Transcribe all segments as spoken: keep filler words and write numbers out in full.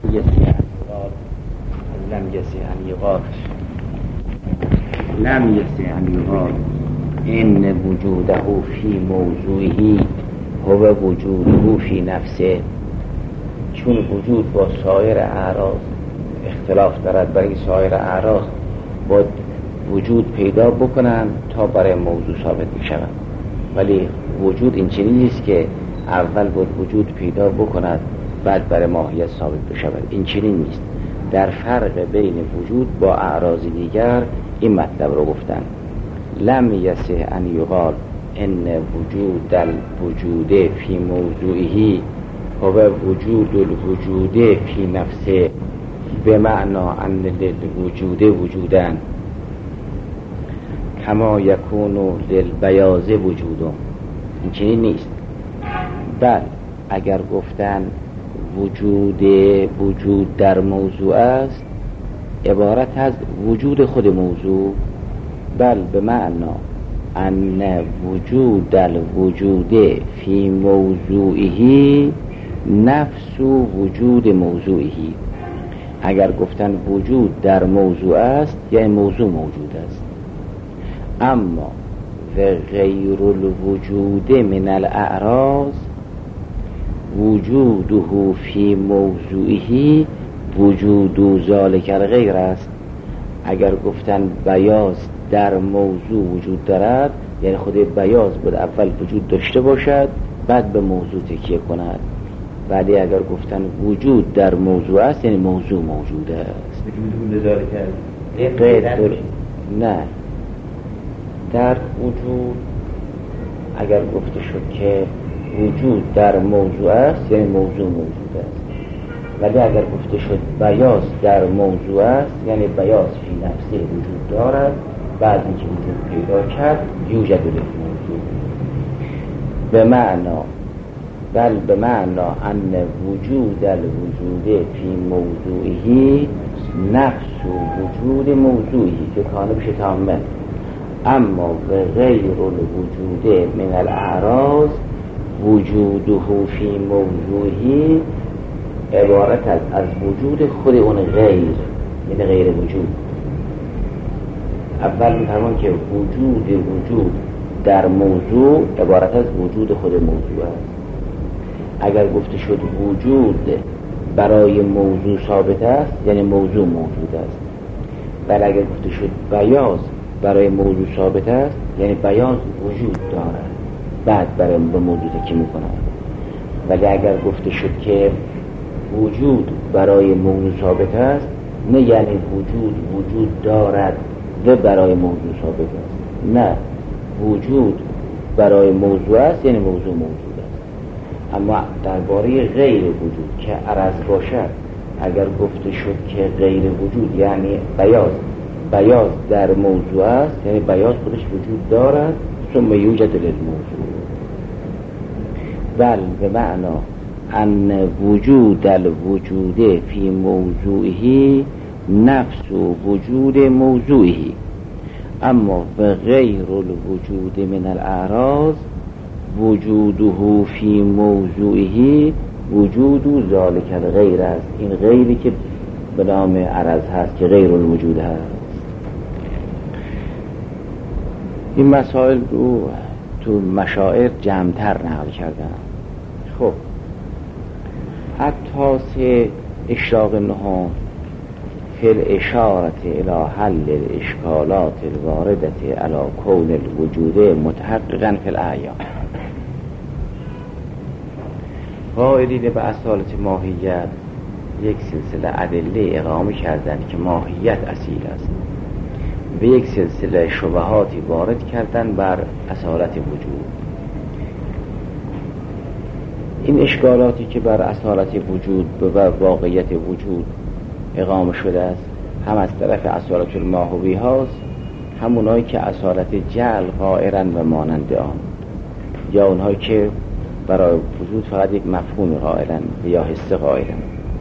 يسع أن يقال لم يسع أن يقال لم يسع أن يقال إن وجوده في موضوعه هو وجوده في نفسه. چون وجود با سایر اعراض اختلاف دارد، برای سایر اعراض باید وجود پیدا بکنن تا برای موضوع ثابت بشود، ولی وجود این چنین نیست که اول باید وجود پیدا بکند بعد برای ماهیت ثابت بشود. این چنین نیست. در فرق بین وجود با اعراض دیگر این مطلب رو گفتن. لم یصح ان یقال ان وجود الوجود فی موضوعه هو وجود الوجود فی نفسه به معنا ان للوجود وجودن کما یکون للبیاض وجود. این چنین نیست. بل اگر گفتن وجود وجود در موضوع است عبارت از وجود خود موضوع، بل به معنا ان وجود الوجود فی موضوعه نفس وجود موضوعه. اگر گفتن وجود در موضوع است یعنی موضوع موجود است، اما و غیر الوجود من الاعراض وجوده فی موضوعه وجود ذالک الغیر است. اگر گفتن بیاض در موضوع وجود دارد یعنی خود بیاض بود اول وجود داشته باشد بعد به موضوع تکیه کند، ولی اگر گفتن وجود در موضوع است یعنی موضوع موجود است. وجود ذالک غیر نه در وجود اگر گفته شد که وجود در موضوع است یعنی موضوع موجود است، ولی اگر گفته شد بیاض در موضوع است یعنی بیاض فی نفسه وجود دارد بعد اینکه وجود پیدا کرد یوجد للموضوع. به معنا بل به معنا ان وجود الوجود فی موضوعه نفس وجود موضوعه که کانه بشه تامه، اما به غیر الوجود من الاعراض وجوده فی موضوعه عبارت از از وجود خود اون غیر، یعنی غیر وجود. اول می‌فرمان که وجود وجود در موضوع عبارت از وجود خود موضوع است. اگر گفته شد وجود برای موضوع ثابت است یعنی موضوع موجود است، ولی اگر گفته شد بیاض برای موضوع ثابت است یعنی بیاض وجود دارد بعد برای به موضوع تکیه می‌کند. ولی اگر گفته شد که وجود برای موضوع ثابت است نه یعنی وجود وجود دارد و برای موضوع ثابت است، نه وجود برای موضوع است یعنی موضوع موجود است. اما درباره غیر وجود که عرض باشد اگر گفته شد که غیر وجود یعنی بیاض بیاض در موضوع است یعنی بیاض خودش وجود دارد ثم یوجد للموضوع. بل به معنا ان وجود الوجود فی موضوعه نفس وجود موضوعه، اما به غیر الوجود من الاعراض وجوده فی موضوعه وجود ذالک الغیر است. این غیری که به نام عرض هست که غیر الوجود هست. این مسائل رو تو مشاعر جمع‌تر نقل کردن. خب التاسع اشراق النهم فی الاشارة الى حل الاشکالات الواردة علی کون الوجود متحققا فی الاعیان. قائلین به اصالت ماهیت یک سلسله ادله اقامه کردند که ماهیت اصیل است، به یک سلسله شبهاتی وارد کردن بر اصالت وجود. این اشکالاتی که بر اصالت وجود و واقعیت وجود اقامه شده است هم از طرف اصالت الماهوی هاست، همونایی که اصالت جعل قائرن و مانند آن، یا اونهایی که برای وجود فقط یک مفهوم قائلن یا حس قائلن.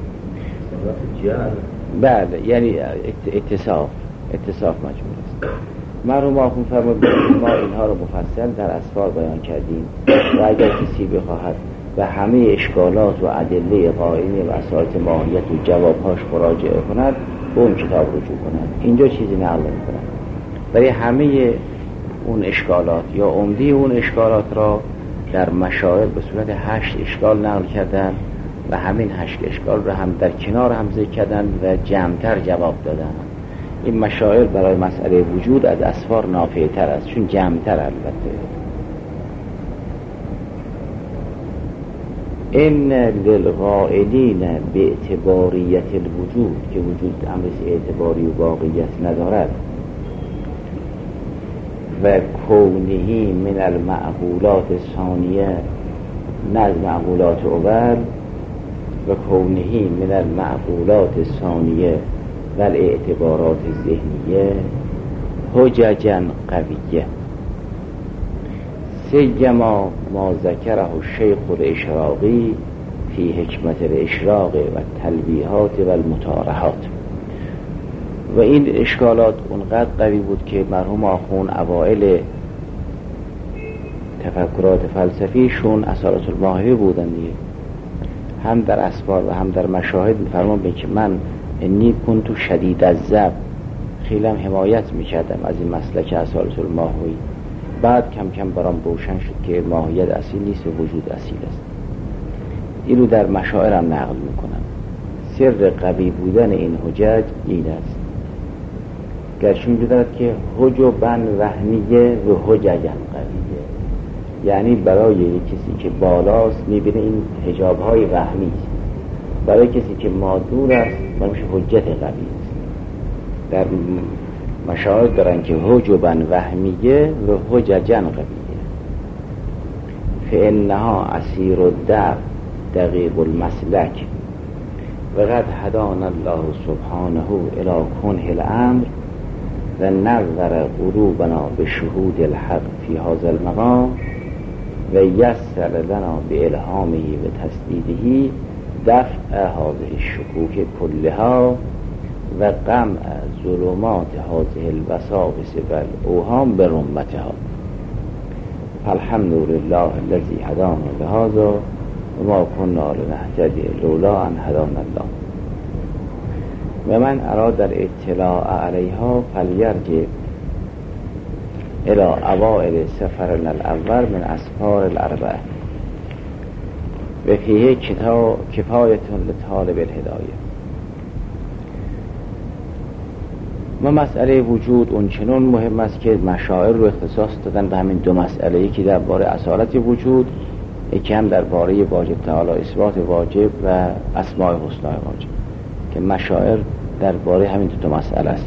بله یعنی اتصاف اتصاف مجموع است. مرحوم آخوند فرمود ما اینها رو مفصل در اسفار بیان کردیم و اگر کسی بخواهد و همه اشکالات و ادله قائمه و اساسات ماهیت و جوابهاش مراجعه کند به اون کتاب رجوع کند. اینجا چیزی نقل نمی‌کنند. برای همه اون اشکالات یا عمده اون اشکالات را در مشاعر به صورت هشت اشکال نقل کردن و همین هشت اشکال را هم در کنار هم ذکر کردن و جمع‌تر جواب دادن. این مشاعر برای مسئله وجود از اسفار نافع‌تر است، چون جمع‌تر البته. ان للقائلین باعتباریت الوجود، که وجود امر اعتباری و واقعیت ندارد، و کونه من المعقولات ثانیه، نه از معقولات اول، و کونه من المعقولات ثانیه و الاعتبارات ذهنیه حججا قویه، سیما ما ذکره الشیخ الاشراقی فی حکمت الاشراق و تلویحات و المطارحات. و این اشکالات اونقدر قوی بود که مرحوم آخوند اوائل تفکرات فلسفیشون اصالت الماهی بودن دیگه، هم در اسفار و هم در مشاهد فرمان به که من انی کنتو شدید الذب، خیلی هم حمایت میکردم از این مسلک اصالت الماهی. بعد کم کم برام روشن شد که ماهیت اصیل نیست و وجود اصیل است. اینو در مشاعر هم نقل میکنم. سر قوی بودن این حجج این است، گرچه می‌داند که حجباً وهمیه و حججاً قویه، یعنی برای کسی که بالاست میبینه این حجاب‌های وهمی است، برای کسی که مادور است برایش حجت قوی است. در مشاعر دارن که حجباً وهمیه و حججاً قویه، فإنها اسیر الدعو دقیق المسلک و قد هدانا الله سبحانه الی کنه الامر و نور قلوبنا به شهود الحق فی هذا المقام و یسر لنا به الهامه و تصدیده دفع هذه الشکوک کلها و قمع ظلمات هذه الوساوس و الاوهام به رمتها. الحمد لله الذی هدانا لهذا و ما کنا لنهتدی لولا ان هدانا الله. و من اراد الاطلاع علیها فلیرجع الى اوائل سفرنا الاول من اسفار الاربعه و فیه کفایت لطالب الهدایه. و مسئله وجود اونچنان مهم است که مشاعر رو اختصاص دادن به همین دو مسئله، یکی درباره اصالت وجود، یکی هم درباره واجب تعالی اثبات واجب و اسماء حسنا واجب، که مشاعر درباره همین دو تا مسئله است.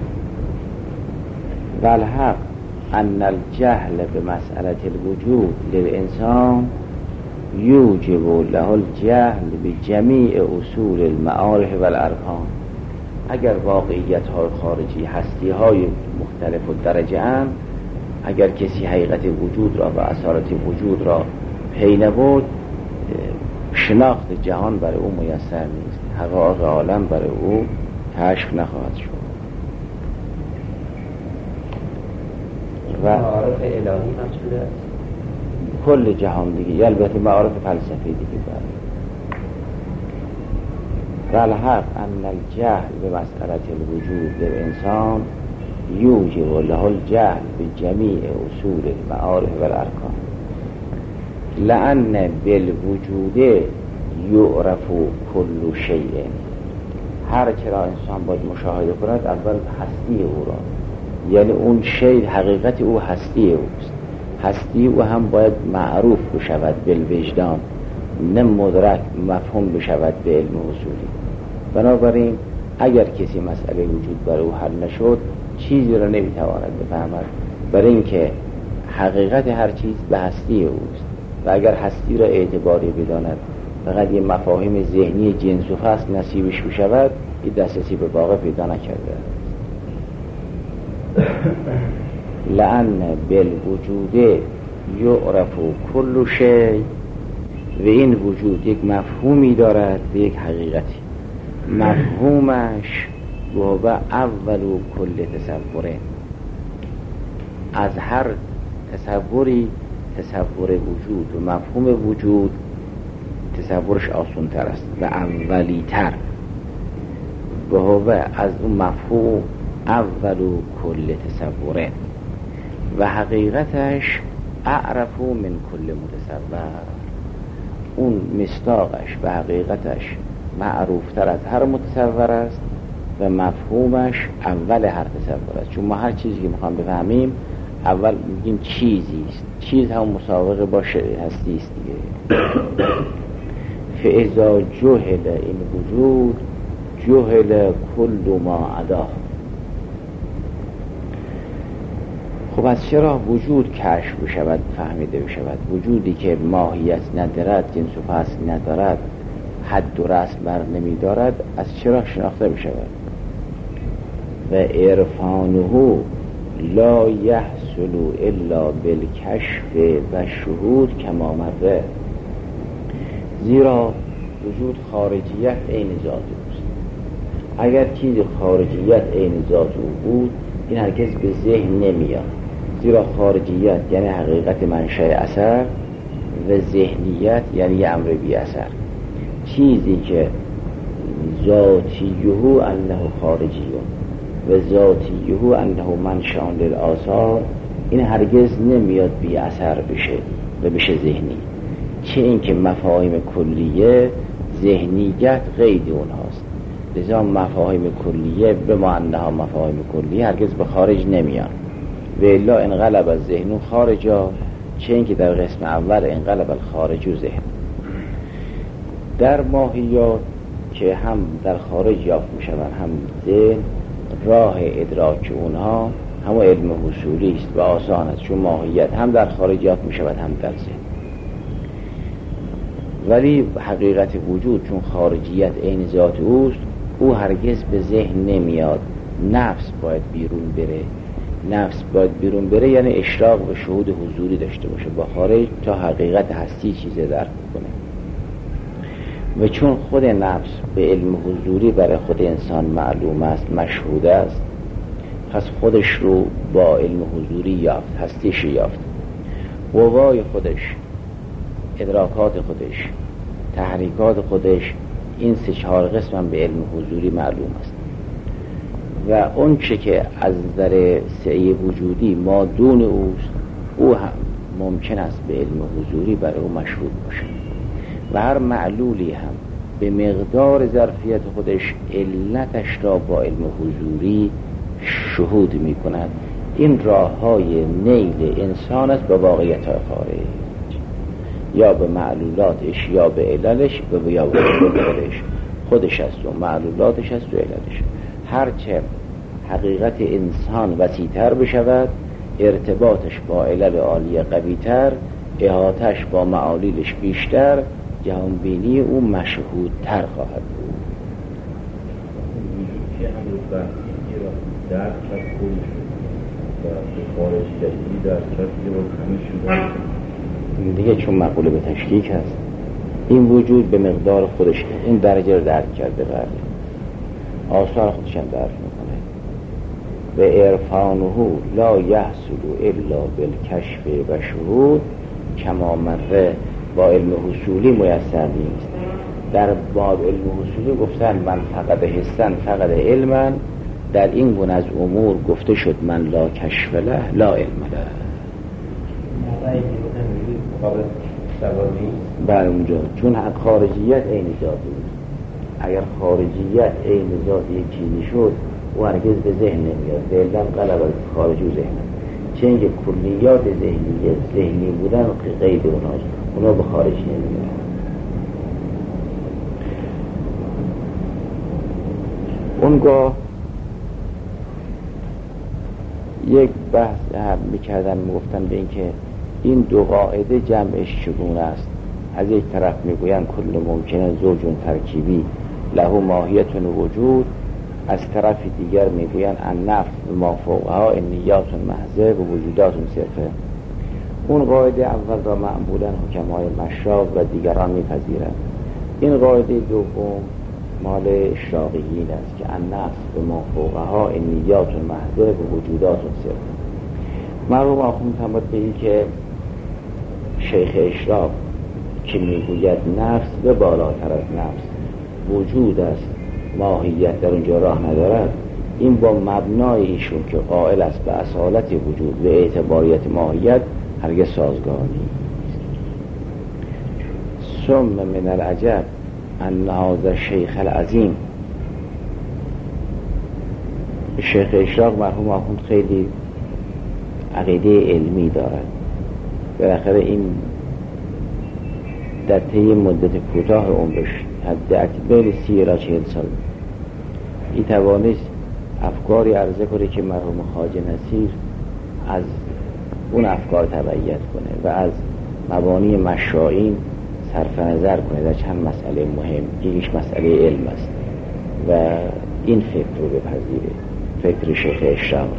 و الحق ان الجهل به مسئله الوجود للانسان یوجب له الجهل به جمیع اصول المعارف و الارکان. اگر واقعیت های خارجی، هستی های مختلف و درجه اند، اگر کسی حقیقت وجود را و اصالت وجود را پی نبرد، شناخت جهان برای او میسر نیست، حقایق عالم برای او کشف نخواهد شد. و معارف الهی مقصود است کل جهان دیگه، البته معارف فلسفی دیگه برای و الحق ان الجهل به مسئله الوجود للانسان یوجب له الجهل به جمیع اصول المعارف و الارکان لأن بالوجود یعرف کل شیء. هر چرا انسان باید مشاهده کند اول هستی او را، یعنی اون شی حقیقت او هستی اوست، هستی او هم باید معروف بشود بالوجدان، نه مدرک مفهوم بشود به علم اصولی. بنابراین اگر کسی مسئله وجود برای او حل نشد، چیزی را نمیتواند بفهمد، برای اینکه حقیقت هر چیز به هستی اوست و اگر هستی را اعتباری بداند فقط یه مفاهیم ذهنی جنس و فصل نصیبش بشود، این دسترسی به واقع پیدا نکرده. لأن بالوجود یعرف کل شیء، و این وجود یک مفهومی دارد و یک حقیقتی. مفهومش و اول کل تصوره، از هر تصوری تصور وجود و مفهوم وجود تصورش آسان تر است و اولی تر و هو از اون مفهوم اول و کل تصوره و حقیقتش اعرف من کل متصور. اون مصداقش و حقیقتش معروفتر از هر متصور است و مفهومش اول هر تصور است. چون ما هر چیزی که میخوام بفهمیم اول میگیم چیزی است، چیز هم مسابقه با هستی است دیگه. فاذا جهل این وجود جهل کل ما عداه. خب از چرا وجود کشف بشود، فهمیده بشود؟ وجودی که ماهیت ندارد، جنس و فصل ندارد، حد و رسم بر نمی دارد، از چرا شناخته بشود؟ و عرفانه لا یحصل الا بالکشف و شهود کما مره. زیرا وجود خارجیت عین ذات اوست. اگر چیز خارجیت عین ذات او بود این هرگز به ذهن نمیاد، زیرا خارجیت یعنی حقیقت منشأ اثر و ذهنیت یعنی یه امر بی اثر. چیزی که ذاتیه انه خارجیون و ذاتیه انه منشأ للآثار، این هرگز نمیاد بی اثر بشه و بشه ذهنی. چه اینکه مفاهیم کلیه ذهنیت قید اونهاست، لذا مفاهیم کلیه به ما انها مفاهیم کلیه هرگز به خارج نمیان و الا انقلب از ذهن خارجا. چه اینکه در قسم اول انقلب الخارج و ذهن. در ماهیات که هم در خارج یافت میشوند هم ذهن، راه ادراک اونها همون علم حصولی است و آسان است، چون ماهیت هم در خارج یافت میشود هم در ذهن. ولی حقیقت وجود چون خارجیت عین ذات اوست، او هرگز به ذهن نمیاد. نفس باید بیرون بره. نفس باید بیرون بره یعنی اشراق و شهود حضوری داشته باشه با خارج تا حقیقت هستی چیزی درک کنه. و چون خود نفس به علم حضوری برای خود انسان معلوم است، مشهود است، پس خودش رو با علم حضوری یافت، هستیش یافت. قوای خودش، ادراکات خودش، تحریکات خودش، این سه چهار قسم هم به علم حضوری معلوم است. و اون چه که از نظر سعی وجودی مادون اوست، او هم ممکن است به علم حضوری برای او مشهود باشه. و هر معلولی هم به مقدار ظرفیت خودش علتش را با علم حضوری شهود می کند. این راه های نیل انسان است به واقعیت های خارج، یا به معلولاتش یا به عللش و یا به عللش. خودش است و معلولاتش است و عللش. هرچه حقیقت انسان وسیع‌تر بشود، ارتباطش با علل عالیه قوی‌تر، احاطش با معالیلش بیشتر، جهانبینی او مشهودتر خواهد بود. وجود که امروز بحثی و درک از خودش و به خارجیتی درک از که با همه شده دیگه، چون مقوله به تشکیک هست. این وجود به مقدار خودش این درجه رو درک کرده، بله آثار خودش هم درک میکنه. و عرفانه لا یحصل الا بالکشف و شهود کما مره. با علم حصولی میسر نیست. در باب علم حصولی گفتن من فقط حسن فقط علما، در این گونه از امور گفته شد من لا کشف له لا علم له. بر اونجا چون خارجیت عین ذاتی بود. اگر خارجیت عین ذاتی یک چیزی شد او هرگز به ذهن نمیاد، دلدم قلب از خارج و ذهن. چه اینکه کلیات ذهنی ذهنی بودن قید اوناست، اونا به خارج نمیاد. اونگاه یک بحث هم میکردن، میگفتن به این که این دو قاعده جمعش چگونه است. از یک طرف میگوین کل ممکنه زوجون ترکیبی له ماهیت وجود، از طرف دیگر میگوین النفس ما فوقها نیات محضه و وجودات صرفه. اون قاعده اول را معمولا حکمای مشراب و دیگران میپذیرند. این قاعده دوم مال اشراقیین است که النفس ما فوقها نیات محضه و وجودات صرفه. مرحوم آخوند فرمود به این که شیخ اشراق که میگوید نفس به بالاتر از نفس وجود است، ماهیت در اونجا راه ندارد، این با مبنای ایشون که قائل است به اصالت وجود و اعتباریت ماهیت هرگز سازگار نیست. ثم من العجب ان هذا الشیخ العظیم، شیخ اشراق مرحوم آخوند خیلی عقیده علمی دارد. بالاخره این در طی مدت کوتاه عمرش حد بین سی الی چهل سال این توانست افکاری عرضه کنه که مرحوم خواجه نصیر از اون افکار تبعیت کنه و از مبانی مشائین صرف نظر کنه در چند مسئله مهم که یکیش مسئله علم است و این فکر رو بپذیره، فکر شیخ اشراق.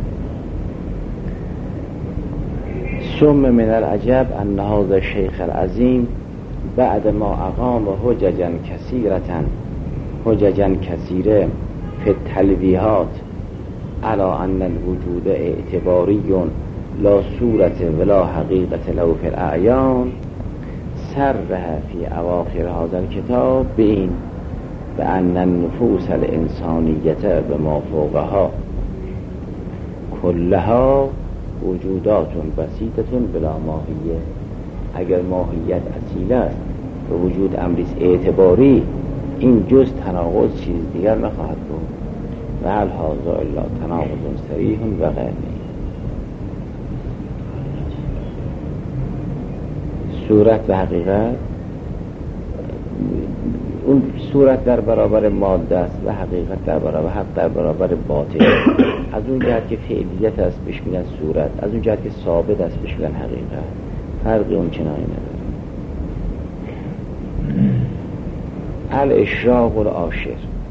ثم من العجب ان هذا الشیخ العظیم بعد ما اقام حججا کثیرتا حججا کثیره فی التلویحات علی ان الوجود اعتباری لا صورت ولا حقیقت له فی الاعیان صرح فی اواخر هذا الکتاب بین بأن النفوس الانسانیت بما فوقها کلها وجودات بسیطه بلا ماهیه. اگر ماهیت اصیل است و وجود امریست اعتباری، این جز تناقض چیز دیگر نخواهد بود. و هل هذا الا تناقض صریح و غیر. صورت و حقیقت، اون صورت در برابر ماده است و حقیقت در برابر حق در برابر باطل. از اون جهت که فعلیت است بهش میگن صورت، از اون جهت که ثابت است بهش میگن حقیقت. فرقی اون چنانی نداره. الاشراق العاشر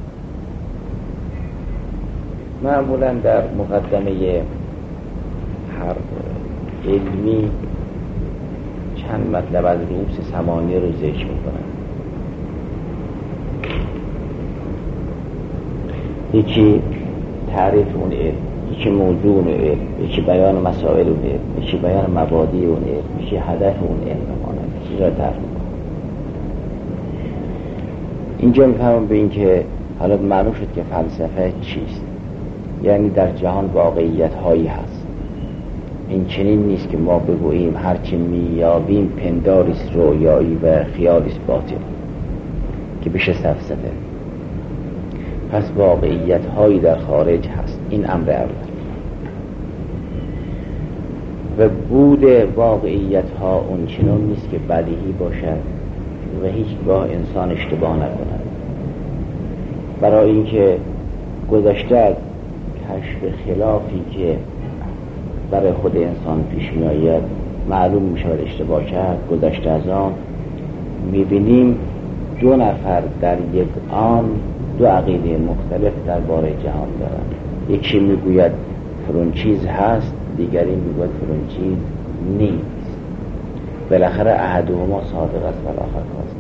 معمولا در مقدمه هر علمی چند مطلب از رؤوس ثمانیه رو ذکر میکنن. یکی تعریف اون علم، یکی موضوع اون علم، یکی بیان مسائل اون علم، یکی بیان مبادی اون علم، یکی هدف اون علم مانند چیز را تعریف میکنن. اینجا میفهمم به این که حالا معلوم شد که فلسفه چیست. یعنی در جهان واقعیت هایی هست. این چنین نیست که ما بگوییم هرچی میابیم پنداریست رویایی و خیالیست باطل که بشه فلسفه. پس واقعیت هایی در خارج هست. این امر اول. و بود واقعیت ها اون چنین نیست که بدیهی باشد و هیچگاه انسان اشتباه نکند. برای اینکه گذشته از کشف خلافی که برای خود انسان پیش می آید معلوم می شود اشتباه کرد، گذشته از آن می بینیم دو نفر در یک آن دو عقیده مختلف درباره جهان دارند. یکی می گوید فرون چیز هست، دیگری می گوید فرون چیز نیست. بالاخره احدهما صادق است و آخر کاذب.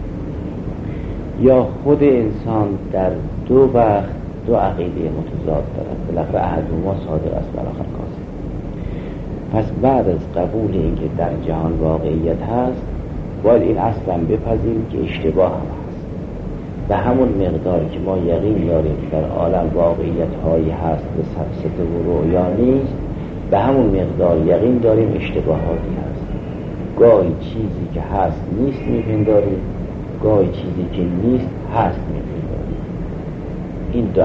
یا خود انسان در دو وقت دو عقیده متضاد دارد، بالاخره احدهما صادق است و آخر کاذب. پس بعد از قبول اینکه در جهان واقعیت هست باید این اصلا بپذیریم که اشتباه هم هست. به همون مقداری که ما یقین داریم در عالم واقعیت هایی هست و سفسطه و رؤیا نیست، به همون مقدار یقین داریم اشتباهاتی هست. گاهی چیزی که هست نیست میپنداریم، گاهی چیزی که نیست هست میپنداریم. این دو.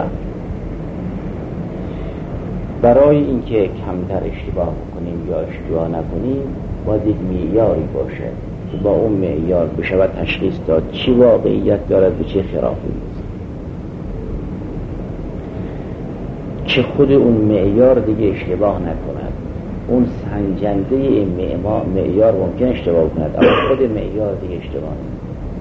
برای اینکه کمتر اشتباه کنیم یا اشتباه نکنیم باید یک معیاری باشه که با اون معیار بشود تشخیص داد چی واقعیت دارد و چی خرافی نیست. که خود اون معیار دیگه اشتباه نکند. اون سنجنده این معیار ممکن اشتباه کند اما خود معیار دیگه اشتباه نکند.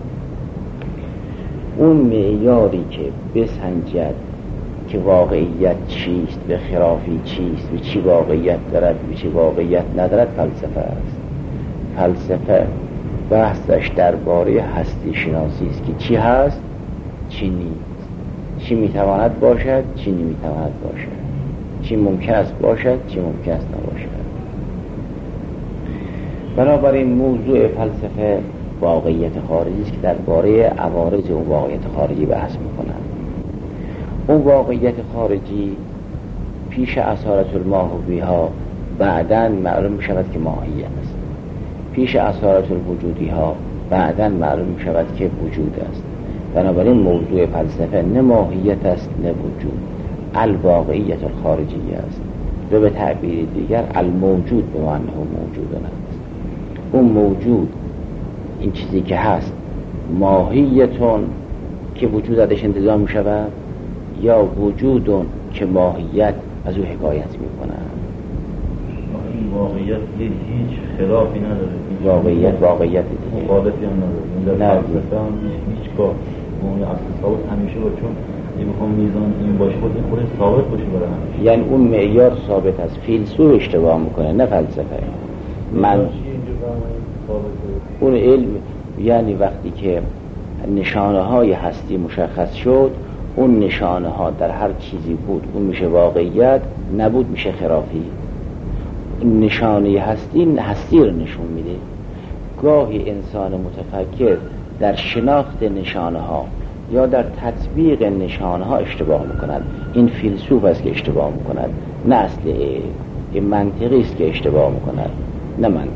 اون معیاری که بسنجد که واقعیت چیست و خرافی چیست و چی واقعیت دارد و چی واقعیت ندارد فلسفه است. فلسفه بحثش درباره هستی شناسی است که چی هست چی نیست، چی میتواند باشد چی نمیتواند باشد، چی ممکن است باشد چی ممکن است نباشد. بنابراین موضوع فلسفه واقعیت خارجی است که درباره عوارض اون واقعیت خارجی بحث میکنن. اون واقعیت خارجی پیش اصالت الماهوی ها بعداً معلوم می شود که ماهیت است، پیش اصالت الوجودی ها بعداً معلوم می شود که وجود است. بنابراین موضوع فلسفه نه ماهیت است نه وجود، الواقعیت الخارجی است و به تعبیر دیگر الموجود به معنی موجود است. اون موجود این چیزی که هست ماهیتون که وجود ازش انتزاع می شود یا وجودون که ماهیت از او حکایت می کنند. این واقعیت هیچ خلافی نداره، واقعیت واقعیت دیگه مخالفی هم نداره. در نه فلسفه هم هیچ هیچگاه اون اصل ثابت همیشه باشه، چون اگه بخوام میزان این باشه خود این خودش ثابت باشه برای همیشه. یعنی اون معیار ثابت است. فیلسوف اشتباه میکنه نه فلسفه. من اون علم یعنی وقتی که نشانه های هستی مشخص شد، اون نشانه ها در هر چیزی بود اون میشه واقعیت، نبود میشه خرافی. نشانه هستی هستی رو نشون میده. گاهی انسان متفکر در شناخت نشانه ها یا در تطبیق نشانه ها اشتباه میکند. این فیلسوف است که اشتباه میکند، نه اصل این منطقی است که اشتباه میکند، نه منطق.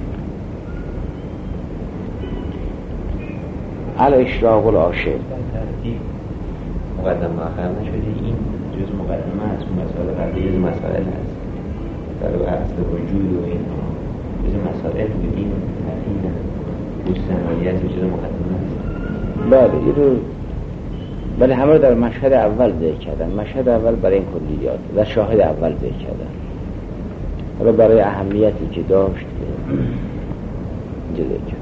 الاشراق العاشق مقدمه آخر نشده، این جز مقدمه است. مسائل قبلی جز مسائل هست در اصل وجود و این جز مسائل بود. این تحقیل مجتمعیت جز مقدمه است. بله این رو بله همه رو در مشهد اول ذکر کردن. مشهد اول برای این کلیات در شاهد اول ذکر کردن. حالا برای اهمیتی که داشت اینجا ذکر کردن.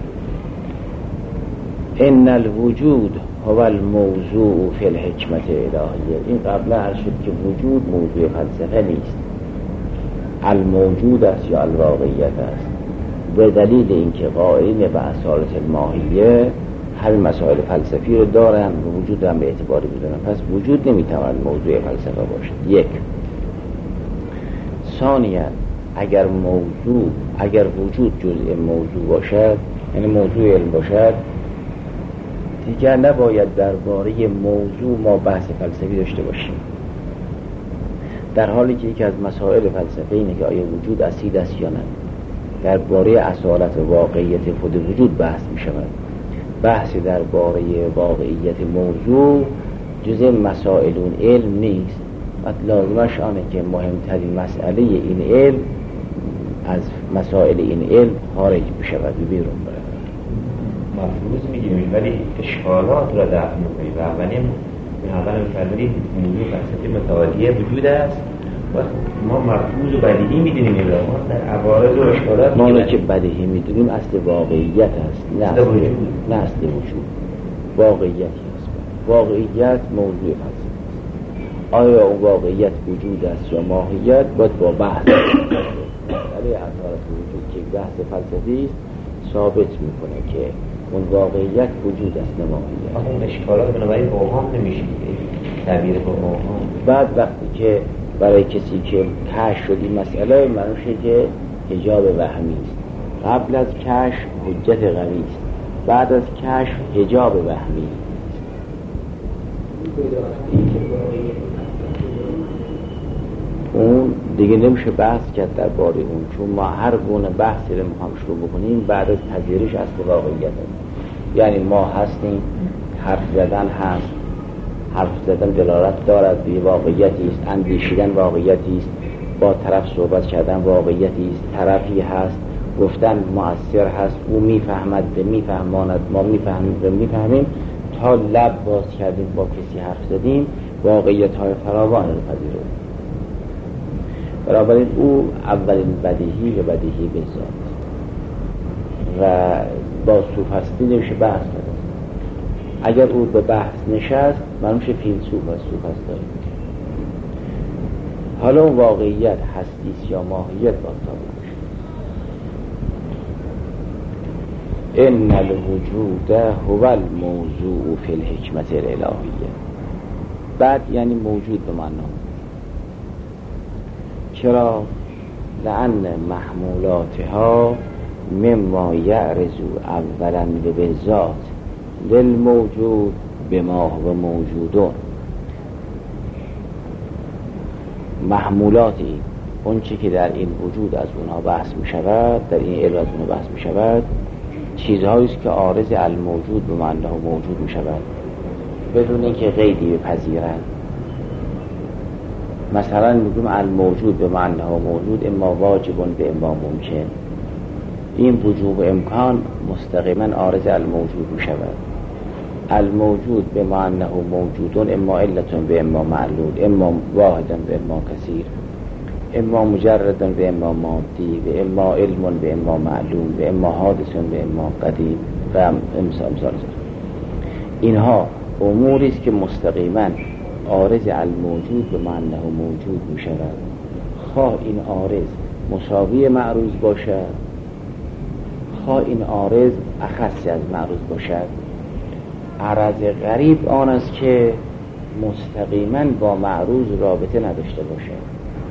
ان الوجود هو الموضوع فی الحکمت الهیه. این قبلا عرض شد که وجود موضوع فلسفه نیست، الموجود است یا الواقعیت است. به دلیل اینکه قائلین به اصالت الماهیه همین مسائل فلسفی رو دارن و وجود هم به اعتباری بدونن، پس وجود نمیتواند موضوع فلسفه باشد. یک. ثانیاً اگر موضوع اگر وجود جزء موضوع باشد، یعنی موضوع علم باشد، دیگر نباید درباره موضوع ما بحث فلسفی داشته باشیم. در حالی که یکی از مسائل فلسفه اینه که آیا وجود اصیل است یا نه. درباره اصالت و واقعیت خود وجود بحث می شود. بحث درباره واقعیت موضوع جزء مسائل اون علم نیست. لازمش آنه که مهمترین مسئله این علم از مسائل این علم خارج بشود و بیرون برود. مفروض میگیم ولی اشکالات را دفع میکنیم و اولین اول میفرماییم موضوع فلسفی متعالی وجود است و ما مفروض و بدیهی میدونیم. این را ما در عوارض و اشکالات ما که بدیهی میدونیم اصل واقعیت است، نه اصل وجود. نه اصل وجود واقعیتی است. واقعیت موضوع فلسفی است. آیا اون واقعیت وجود است یا ماهیت باید با بحث مسئله اصالت وجود که بحث فلسفی است ثابت میکنه که اون واقعیت وجود است نه ماهیت. اون اشکالات بنابراین اوهام نمیشه تعبیر با اوهام. بعد وقتی که برای کسی که کشف شد این مسئله منوشه که حجاب وهمی است، قبل از کشف حجت قوی است، بعد از کشف حجاب وهمی است. اون دیگه نمیشه بحث کرد در باره اون، چون ما هر گونه بحثی رو میخوام شروع بکنیم بعد از پذیرش اصل واقعیت هست. یعنی ما هستیم، حرف زدن هست، حرف زدن دلالت دارد به واقعیتی است، اندیشیدن واقعیتی است، با طرف صحبت کردن واقعیتی است، طرفی هست، گفتن مؤثر هست، او میفهمد به میفهماند، ما میفهمیم به میفهمیم، تا لب باز کردیم با کسی حرف زدیم واقعیت های فراوان رو پذیرفتیم. بنابراین او اولین بدیهی و بدیهی به ذات و با سوفستی نمیشه بحث کرد. اگر او به بحث نشست منوشه فیلسوف و سوفستی. حالا اون واقعیت هستیست یا ماهیت باید ثابت بشه. ان الوجود هو الموضوع فی الحکمت الالهیه. بعد یعنی موجود به معنا. چرا؟ لأن محمولاتها مما یعرض اولا به ذات للموجود به ما هو موجودون. محمولاتی اون چی که در این وجود از اونها بحث می شود، در این علم از اونها بحث می شود، چیزهایی است که عارض الموجود به معنی موجود می شود بدون اینکه قیدی بپذیرند. مثلا میگیم الموجود به معنی موجود اما واجب به اما ممکن. این وجوب امکان مستقیما عارض الموجود می شود. الموجود به معنی موجودون اما علتون به اما معلول، اما واحدن به اما کثیر، اما مجردن به اما مادی، به اما علم به اما معلوم، به اما حادثن به اما قدیم و امثال امثال. اینها اموری است که مستقیما عارض الموجود به معنی موجود می شود. خواه این عارض مساوی معروض باشد، خواه این عارض اخصی از معروض باشد. عرض غریب آن است که مستقیما با معروض رابطه نداشته باشد.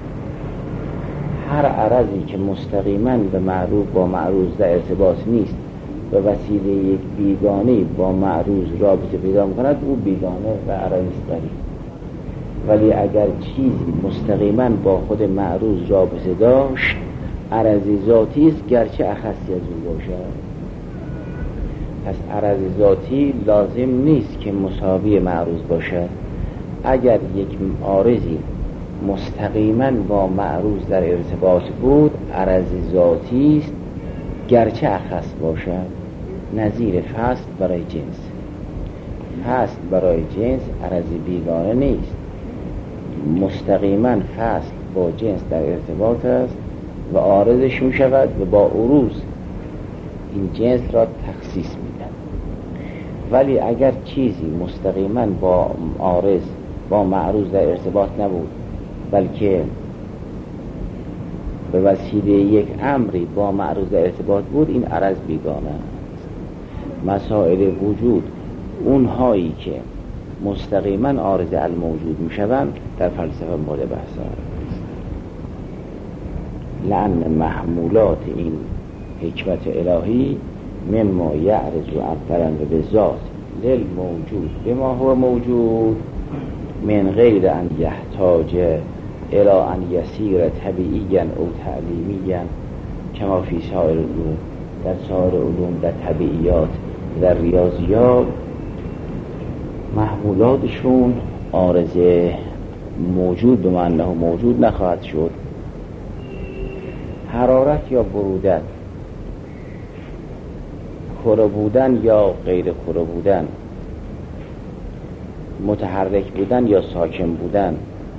هر عرضی که مستقیما به معروض با معروض در ارتباط نیست و وسیله یک بیگانه با معروض رابطه پیدا می‌کند، او بیگانه و عرض غریب. ولی اگر چیزی مستقیما با خود معروض رابطه داشت، عرضی ذاتی است گرچه اخصی از او باشد. پس عرض ذاتی لازم نیست که مساوی معروض باشد. اگر یک عارضی مستقیما با معروض در ارتباط بود، عرض ذاتی است گرچه اخص باشد. نظیر فصل برای جنس. فصل برای جنس عرض بیگانه نیست، مستقیما فصل با جنس در ارتباط است و عارضش می شود و با عروض این جنس را تخصیص میدن. ولی اگر چیزی مستقیما با عارض با معروض در ارتباط نبود، بلکه به وسیله یک امری با معروض در ارتباط بود، این عرض بیگانه است. مسائل وجود اونهایی که مستقیما عارض الموجود می شوند در فلسفه مورد بحث است. لأن محمولات این حکمت الهی مما یعرض اولا به ذات للموجود بما هو موجود من غیر ان یحتاج الى ان یسیر طبیعیا او تعلیمیا کما فی سایر علوم. در سایر علوم، در طبیعیات، در ریاضیات، محمولاتشون عارض موجود به معنی موجود نخواهد شد. حرارت یا برودت، کره بودن یا غیر کره بودن، متحرک بودن یا ساکن بودن،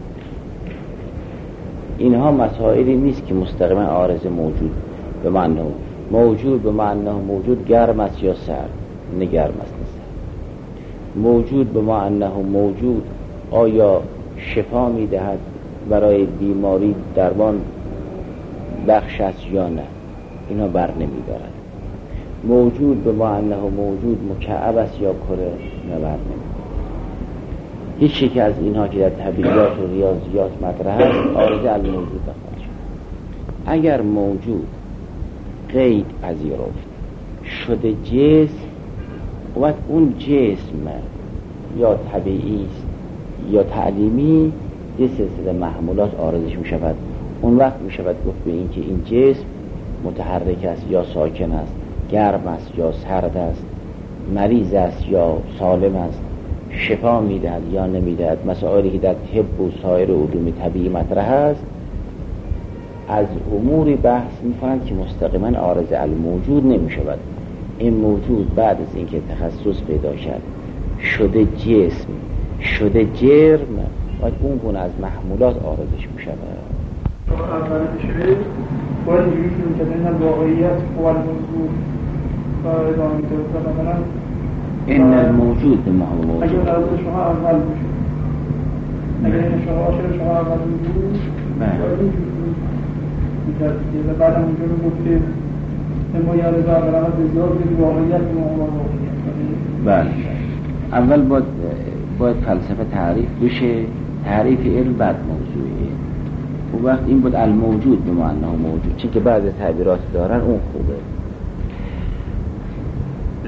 اینها مسائلی نیست که مستقیما عارض موجود به معنی موجود به معنی موجود گرم است یا سرد، نه گرم است نه سرد. موجود به معنی موجود آیا شفا میدهد، برای بیماری درمان بخش است یا نه، اینا بر نمیدارد. موجود به معنی موجود مکعب است یا کره، نه بر نمیدارد. هیچ یک از اینها که در طبیعیات و ریاضیات مطرح است عارض الموجود نخواهد شد. اگر موجود قید پذیرفت شده جسم، و اون جسم یا طبیعی است یا تعلیمی، یه سلسله محمولات عارضش می شود. اون وقت می شود گفت به این که این جسم متحرک است یا ساکن است، گرم است یا سرد است، مریض است یا سالم است، شفا میدهد یا نمیدهد. مسائلی که در طب و سایر علوم طبیعی مطرح است، از اموری بحث میکنند که مستقیما عارض الموجود نمی شود. این موجود بعد از اینکه تخصص پیدا شد شده جسم، شده جرم، باید اون گونه از محمولات عارضش می شود. اول بشه باید اینجوری شروع کردن از واقعیت و الموجود و ادامه میده. مثلا این الموجود به ما موجود. اگر قرار شما اول بشه، اگر این شما عاشق شما اول بود، باید اینجوری میکرد و بعد هم اونجا رو گفته اما یاد دار برای بزیار بید واقعیت به ما واقعیت. بله، اول باید, باید فلسفه تعریف بشه، تعریف علم بعد موضوعیه. و وقت این بود الموجود به معنی موجود، چون که بعض تعبیرات دارن اون خوبه.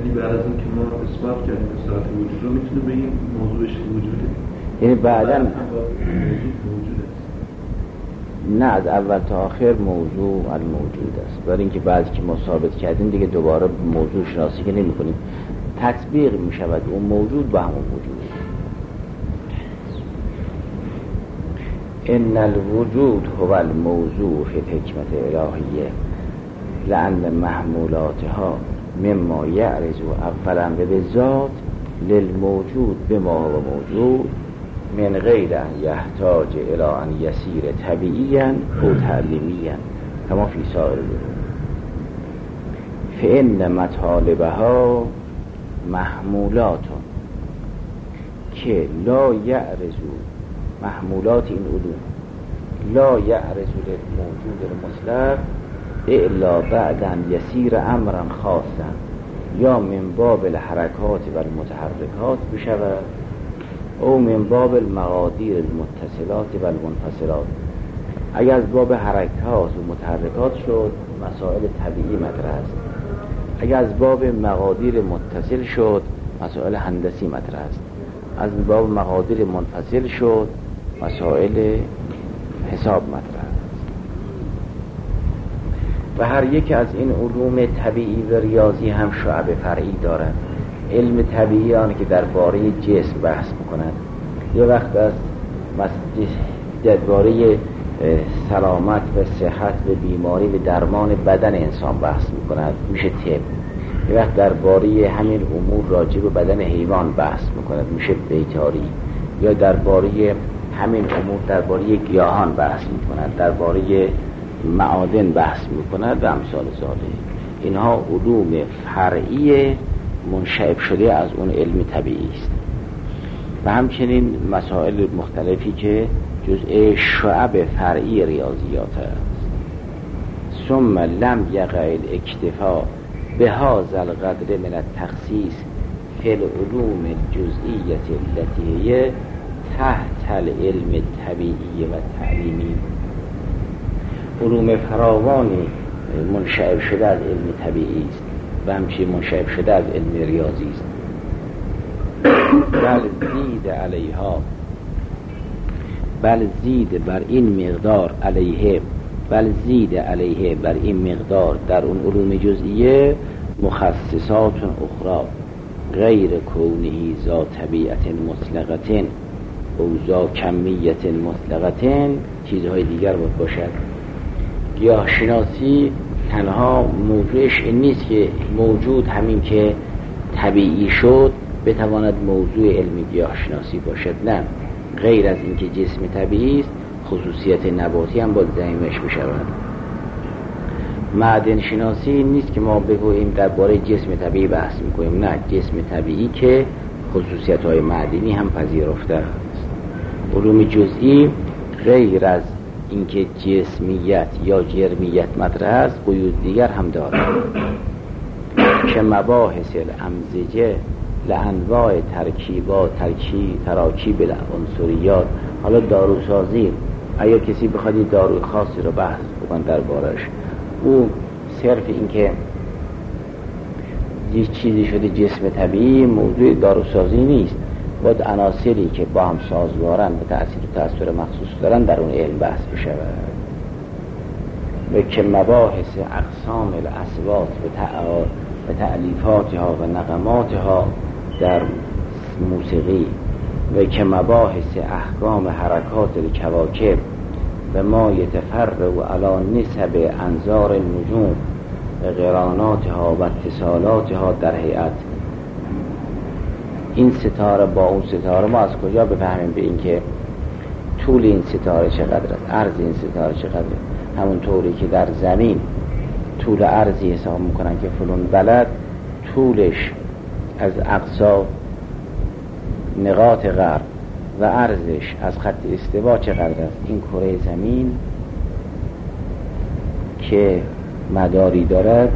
یعنی بعد از اینکه ما اثبات کردیم صحت وجود رو میتونه به این موضوعش وجوده، یعنی بعداً موجود است. نه، از اول تا آخر موضوع الموجود است. برای اینکه بعد که ما ثابت کردیم دیگه دوباره موضوع شناسی که نمی کنیم، تطبیق می شود اون موجود با همون موجود. ان الوجود هو الموضوع فی الحکمت الهیه لأن محمولاتها مما یعرض اولا به ذات للموجود بما هو موجود من غیر ان یحتاج الى ان یسیر طبیعیا او تعلیمیا کما فی سائر العلوم. فان مطالبها محمولات که لا یعرض، محمولات این علوم لا یعرض للموجود المطلق الا بعد ان یسیر امرا خاصا یا من باب الحرکات و المتحرکات بشود او من باب المقادیر المتصلات و المنفصلات. اگر از باب حرکات و متحرکات شد مسائل طبیعی مطرح است، اگر از باب مقادیر متصل شد مسائل هندسی مطرح است، از باب مقادیر منفصل شد مسائل حساب مطرح است. و هر یک از این علوم طبیعی و ریاضی هم شعب فرعی دارد. علم طبیعی آن که درباره جسم بحث می‌کند، یه وقت از درباره سلامت و صحت و بیماری و درمان بدن انسان بحث می‌کند، میشه طب. یه وقت درباره همین امور راجع به بدن حیوان بحث می‌کند، میشه بیطاری. یا درباره همین امور درباره گیاهان بحث می‌کند، درباره معادن بحث می‌کند و امثال ذالک. اینها علوم فرعی منشعب شده از اون علم طبیعی است. و همچنین مسائل مختلفی که جزء شعب فرعی ریاضیات است. ثم لم یقع الاکتفاء بهذا القدر من التخصیص فی العلوم الجزئیه التي هي تحت العلم الطبیعی و تعلیمی. علوم فراوانی منشعب شده از علم طبیعی است و همچنین منشعب شده از علم ریاضی است. بل زید علیها، بل زید بر این مقدار علیه، بل زید علیه بر این مقدار در اون علوم جزئیه مخصصات اخرى غیر کونهی ذا طبیعت مطلقه او ذا کمیت مطلقه، چیزهای دیگر باید باشد. گیاه شناسی تنها موضوعش این نیست که موجود همین که طبیعی شد بتواند موضوع علمی گیاه شناسی باشد، نه، غیر از اینکه جسم طبیعی است خصوصیت نباتی هم باید ضمیمش بشود. معدن شناسی نیست که ما بگوییم درباره جسم طبیعی بحث میکنیم، نه، جسم طبیعی که خصوصیت های معدنی هم پذیرفته است. علوم جزئی غیر از اینکه جسمیت یا جرمیت مطرح است قیود دیگر هم دارد که مباحث الامزجه لانواع ترکیبات ترکیب تراکیب العنصریات. حالا داروسازی، اگر کسی بخواد داروی خاصی رو بحث بکن دربارش، او صرف اینکه یک چیزی شده جسم طبیعی موضوع داروسازی نیست، باید عناصری که با هم سازگارن و تأثیر و تأثیر مخصوص دارن در اون علم بحث بشود. و که مباحث اقسام الاصوات و تألیفاتها و نغماتها در موسیقی و که مباحث احکام حرکات الکواکب و ما یتفرع علی نسب انظار النجوم و قراناتها و اتصالاتها در هیئت. این ستاره با اون ستاره ما از کجا بفهمیم به این که طول این ستاره چقدر است، عرض این ستاره چقدر است؟ همون طوری که در زمین طول عرضی حساب میکنن که فلان بلد طولش از اقصا نقاط غرب و عرضش از خط استوا چقدر است. این کره زمین که مداری دارد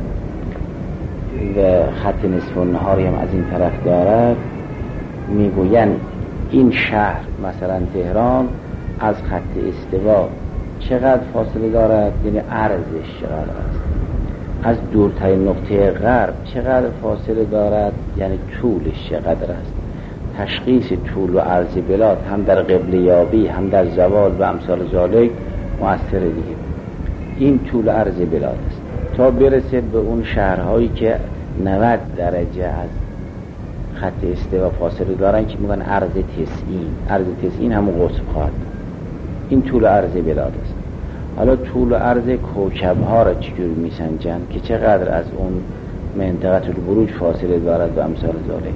و خط نصف النهاری هم از این طرف دارد، میگوین این شهر مثلا تهران از خط استوا چقدر فاصله دارد، یعنی عرضش چقدر است. از دورترین نقطه غرب چقدر فاصله دارد، یعنی طولش چقدر است. تشخیص طول و عرض بلاد هم در قبله یابی هم در زوال و امثال ذالک مؤثر دیگه. این طول و عرض بلاد است تا برسه به اون شهرهایی که نود درجه از خط استوا فاصله دارن که میگن عرض تسعین. عرض تسعین همون قطب خواهد. این طول و عرض بلاد است. حالا طول و عرض کوکب ها را چجور میسنجن که چقدر از اون منطقه البروج فاصله دارد و امثال ذالک.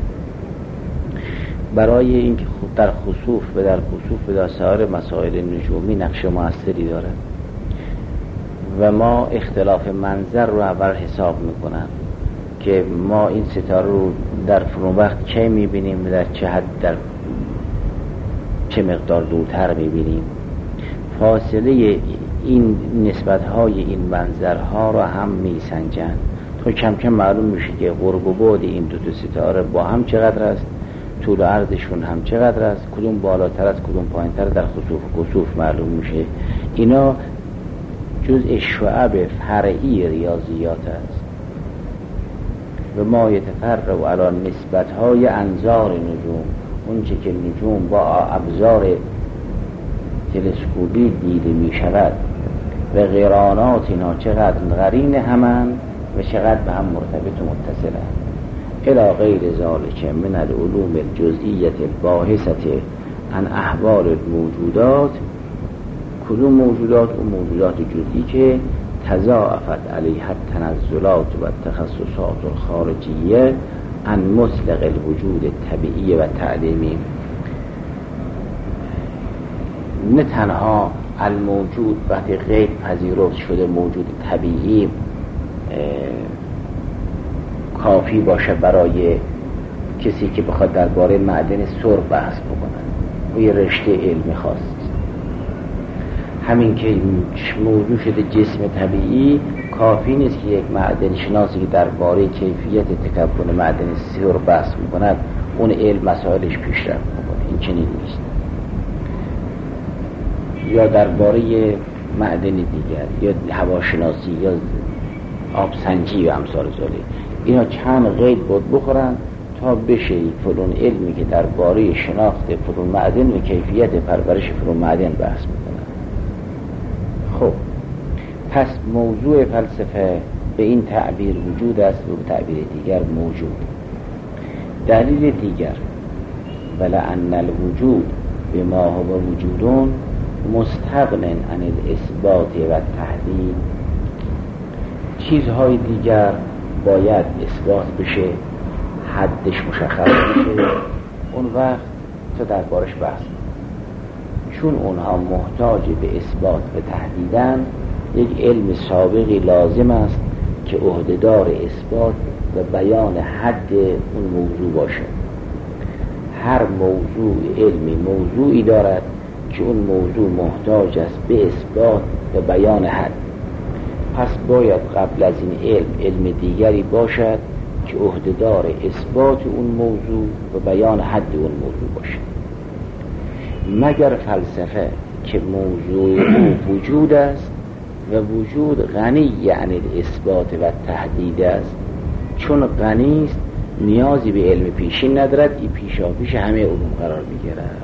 برای اینکه در خسوف و در خسوف و در سایر مسائل نجومی نقش موثری دارد و ما اختلاف منظر رو اول حساب میکنن که ما این ستاره رو در فرون وقت چه میبینیم و در چه حد در چه مقدار دورتر میبینیم. فاصله این نسبت‌های این منظرها رو هم میسنجن تا کم کم معلوم میشه که قرب و بعد این دو تا ستاره با هم چقدر است، طول و عرضشون هم چقدر است، کدوم بالاتر است کدوم پایینتر در خسوف و کسوف معلوم میشه. اینا جزء شعب فرعی ریاضیات است و ما یتفرع علی نسبت‌های انظار نجوم. اون چه که نجوم با ابزار تلسکوپی دیده می شود و قرانات اینا چقدر قرین همن و چقدر به هم مرتبط و متصلن الی غیر ذالک من العلوم الجزئیه الباحثه عن احوال الموجودات. کدوم موجودات؟ و موجودات جزئی که تضاعفت علیها التنزلات و التخصصات الخارجیه عن مطلق الوجود الطبیعی و تعلیمی. نه تنها الموجود وقتی غیب پذیرفت شده موجود طبیعی کافی باشه برای کسی که بخواد درباره معدن سرب بحث بکنه و یه رشته علمی خاص. همین که موجود شده جسم طبیعی کافی نیست که یک معدن شناسی که درباره کیفیت تکون معدن سرب بحث میکند اون علم مسائلش پیشرفت میکنه. این چنین نیست. یا درباره معدن دیگر یا هواشناسی یا آبسنجی و امثال ذالک، اینا چند قید بود بخورن تا بشه فلان علمی که درباره شناخت فلان معدن و کیفیت پرورش فلان معدن بحث میکنن. خب پس موضوع فلسفه به این تعبیر وجود است و به تعبیر دیگر موجود. دلیل دیگر ولأن الوجود بما هو وجودون مستغن عن الاثبات و تحدید. چیزهای دیگر باید اثبات بشه، حدش مشخص بشه، اون وقت تا دربارش بحث. چون اونها محتاج به اثبات و تحدیدن، یک علم سابقی لازم است که عهدهدار اثبات و بیان حد اون موضوع باشه. هر موضوع علمی موضوعی دارد که اون موضوع محتاج است به اثبات و بیان حد. پس باید قبل از این علم علم دیگری باشد که عهدهدار اثبات اون موضوع و بیان حد اون موضوع باشد. مگر فلسفه که موضوع او وجود است و وجود غنی یعنی اثبات و تحدید است. چون غنی است نیازی به علم پیشین ندارد، این پیشا پیش همه علوم قرار میگیرد.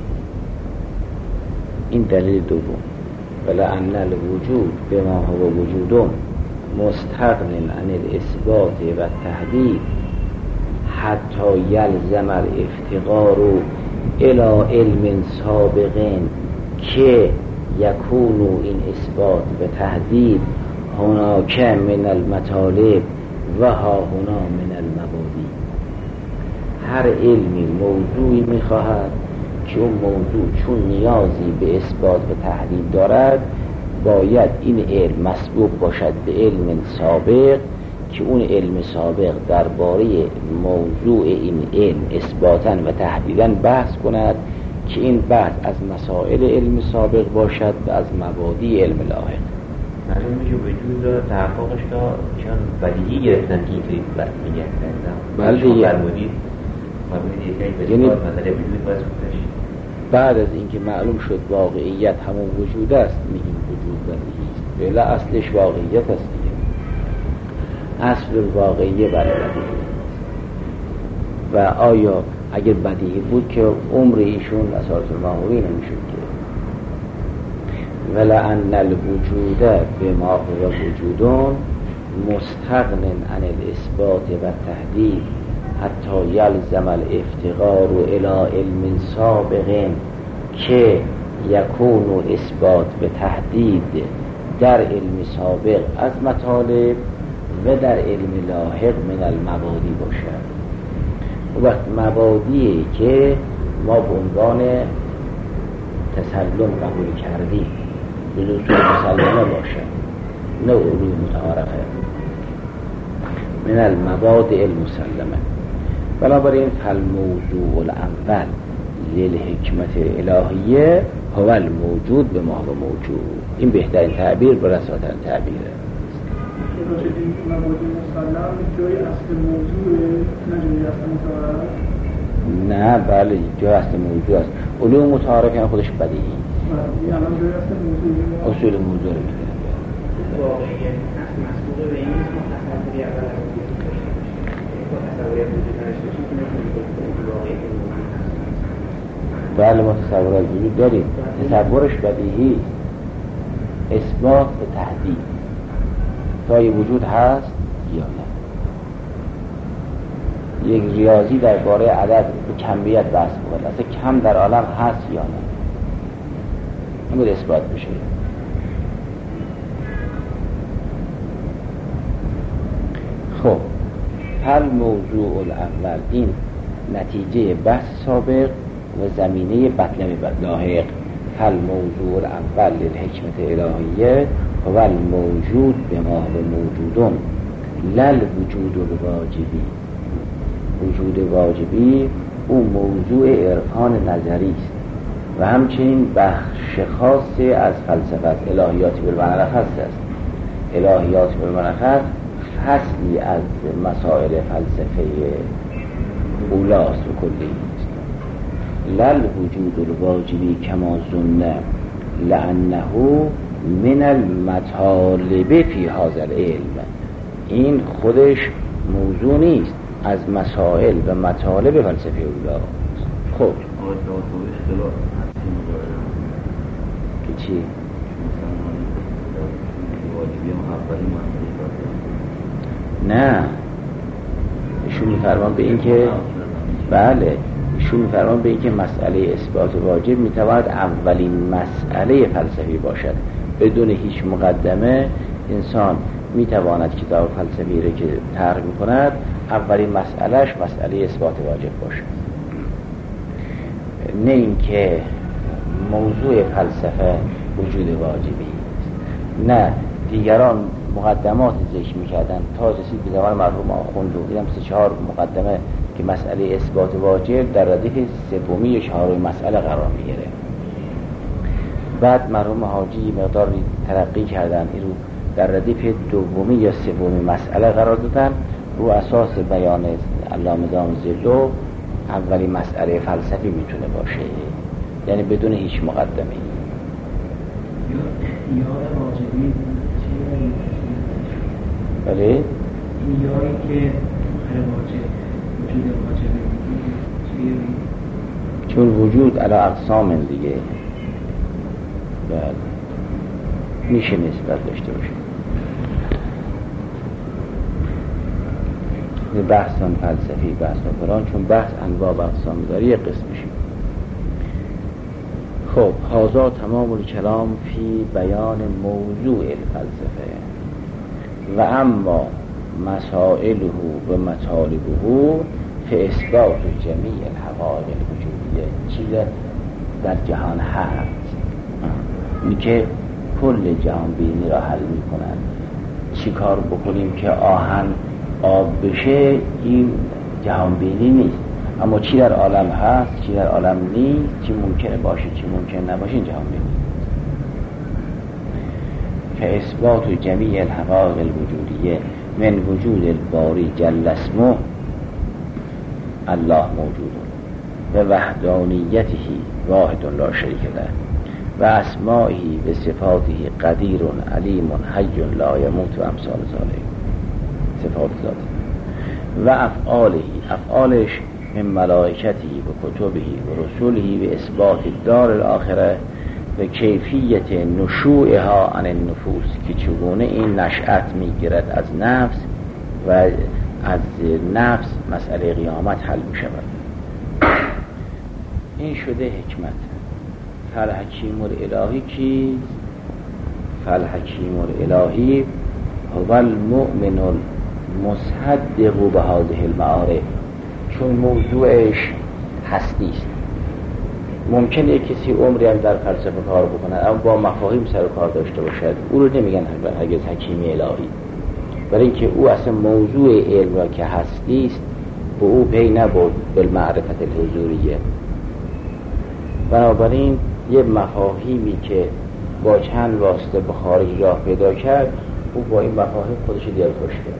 این دلیل دوم. ولأن الوجود بما هو وجودون مستغن عن الاثبات و تحدید حتی یلزم الافتقار الى علم سابقین که یکونو این اثبات و تحدید هناک من المطالب و ها هنا من المبادی. هر علمی موضوعی میخواهد که اون موضوع چون نیازی به اثبات و تحدید دارد باید این علم مسبوق باشد به علم سابق که اون علم سابق درباره موضوع این علم اثباتاً و تحدیداً بحث کند که این بحث از مسائل علم سابق باشد و از مبادی علم لاحق. معلوم میشه وجود را تحققش تا چون بدیهی گرفتن که اینطوری بحث میگردن. بله دیگه. فرمودید فرمودید یعنی مسئله وجود باز بودش. بعد از اینکه معلوم شد واقعیت همون وجود است میگیم وجود بدیهی است. بله اصلش واقعیت است دیگه. اصل واقعیه برای بدیهی. و آیا اگر بدیهی بود که عمر ایشون اثارت الماهوی نمیشد که ولعن الوجود بما هو وجودون مستغن عن الاثبات و تهدید حتی یلزم الافتقار الى علم سابق که یکون اثبات به تهدید در علم سابق از مطالب و در علم لاحق من المبادی باشد. و وقت مبادیه که ما به عنوان تسلم قبول کردیم بزرگ مسلمه باشد، نه علوم متعارفه من المبادئ المسلمه. بنابراین فالموضوع الاول للحکمت الهیه هو الموجود به ما و موجود. این بهترین تعبیر و رساترین تعبیره. جای اصل موضوع نه جای اصل متعارف؟ نه بله جای اصل موضوع است. علوم متعارف یعنی خودش بدیهی. این الان جای اصل موضوع اصول موضوع رو میگیرن. واقعی اصل مسئول به این نیست ما تصوری اول از وجود داشته باشیم. با تصوریت وجود داشته باشیم که نمیتونیم واقعی که موجود هست. بله ما تصورات وجود داریم. تصورش بدیهی، اثبات به تهدید تا یه وجود هست یا نه. یک ریاضی درباره عدد به کمیت بحث می‌کنه، اصلا کم در عالم هست یا نه، این بود اثبات بشه. خب هل موضوع الاول این نتیجه بحث سابق و زمینه مطلب لاحق. هل موضوع الاول للحکمت الهیه و الموجود به ما و موجودون لل وجود الواجبی. وجود واجبی او موضوع عرفان نظری است و همچنین بخش خاصی از فلسفه است. الهیات بالمعنخص است. الهیات بالمعنخص فصلی از مسائل فلسفه اولاست و کلی است. لل وجود الواجبی کما ظن لانه من المطالب فی هذا العلم. این خودش موضوع نیست، از مسائل و مطالب فلسفه اولاست. خب اختلاف که چی؟ نه ایشون میفرمان به این که بله ایشون میفرمان به این که مسئله اثبات واجب میتواند اولین مسئله فلسفی باشد. بدون هیچ مقدمه انسان میتواند کتاب فلسفی را که طرح میکند اولین مسئلهش مسئله اثبات واجب باشد، نه اینکه موضوع فلسفه وجود واجبی است. نه دیگران مقدمات ذکر میکردن تا رسید به زمان مرحوم آخوند و دیدم سه چهار مقدمه که مسئله اثبات واجب در ردیف سومی چهارم مسئله قرار میگیره. بعد مرحوم حاجی مقدار ترقی کردن این رو در ردیف دومی یا سومی مسئله قرار دادن. رو اساس بیان علامه دامزلو اولی مسئله فلسفی میتونه باشه، یعنی بدون هیچ مقدمه. یا واجبی بله یایی که آخر واجب وجود واجبه چون وجود علی اقسام دیگه بله میشه نسبت داشته باشه. بحثان فلسفی بحثان فران چون بحث انواع و اقسام داره یک قسم میشه. خب هذا تمام الکلام فی بیان موضوع الفلسفه و اما مسائله و مطالبه فی اثبات جمیع الحقائق الوجودیه. چیز در جهان هست این که کل جهان بینی را حل میکنن. چی کار بکنیم که آهن آب بشه این جهان بینی نیست، اما چی در عالم هست چی در عالم نیست، چی ممکنه باشه چی ممکن نباشه این جهان بینی. فاثبات جمیع الحقائق الوجودیه من وجود الباری جل اسمه الله موجود و وحدانیته واحد لا شریک له و اسمائه و صفاته قدیر علیم حی لا یموت و امثال ذالک. صفات ذاتی و افعالهی، افعالش من ملائکتی و کتبهی و رسولهی به اثبات دار الاخره و کیفیت نشوئها عن النفوس که چگونه این نشأت میگیرد از نفس و از نفس مسئله قیامت حل می شود. این شده حکمت. فالحکیم الالهی کیست؟ فالحکیم الالهی هو المؤمن المصدق به هذه المعارف، چون موضوعش هستی است. ممکنه کسی عمری هم در فلسفه کار بکنه اما با مفاهیم سر و کار داشته باشد، او رو نمیگن هرگز حکیمی الهی، برای اینکه او اصلا موضوع علم را که هستی است به او پی نبرد بالمعرفت الحضوریه. بنابراین یه مفاهیمی که با چند واسطه به خارج راه پیدا کرد، او با این مفاهیم خودش دلخوش کرد.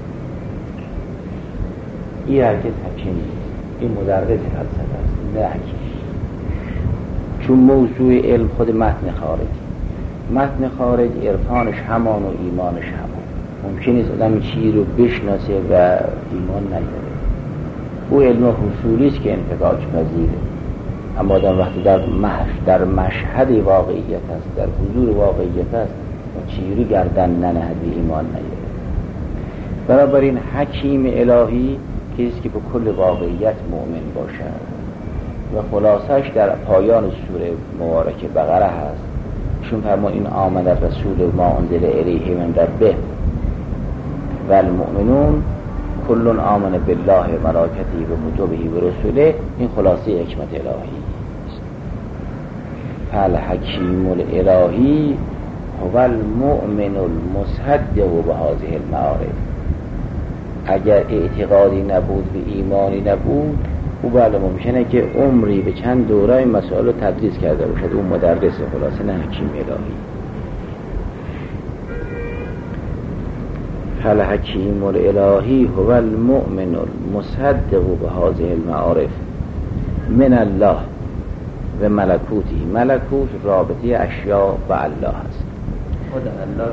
این هرگز حکیم نیست، این مدرس فلسفه است، نه حکیم. چون موضوع علم خود متن خارج، متن خارج عرفانش همان و ایمانش همان. ممکن نیست آدم چیزی رو بشناسه و ایمان نداره. او علم حصولی است که انفکاک پذیره، اما آدم وقتی در مش در مشهد واقعیت است، در حضور واقعیت است و چیزی گردن ننهد و ایمان نداره. بنابراین حکیم الهی کسی که به کل واقعیت مؤمن باشد و خلاصش در پایان سوره مبارکه بقره هست، چون فرما این آمد رسول ما انزل الیه من ربه و المؤمنون کل آمن بالله و ملائکته و کتبه و رسوله. این خلاصه حکمت الهی است. فالحکیم الالهی هو المؤمن المصدق به هذه المعارف. اگر اعتقادی نبود و ایمانی نبود، او بله ممکنه که عمری به چند دوره این مسائل رو تدریس کرده باشد، اون مدرس خلاصه نه حکیم الهی. فالحکیم الالهی هو المؤمن المصدق به هذه المعارف من الله و ملکوتی. ملکوت رابطه اشیاء و الله است. خود الله